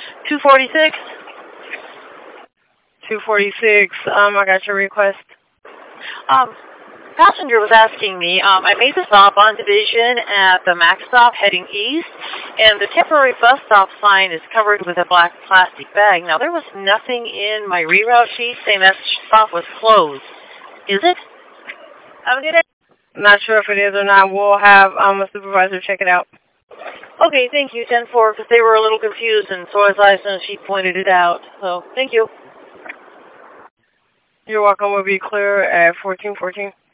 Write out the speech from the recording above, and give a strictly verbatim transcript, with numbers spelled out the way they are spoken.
two forty-six. two forty-six. Um, I got your request. Um, passenger was asking me, um, I made the stop on Division at the Max stop heading east, and the temporary bus stop sign is covered with a black plastic bag. Now, there was nothing in my reroute sheet saying that stop was closed. Is it? Have a good day. Not sure if it is or not. We'll have um, a supervisor check it out. Okay, thank you, ten four, because they were a little confused, and so was I as soon as she pointed it out. So, thank you. You're welcome. We'll be clear at fourteen fourteen.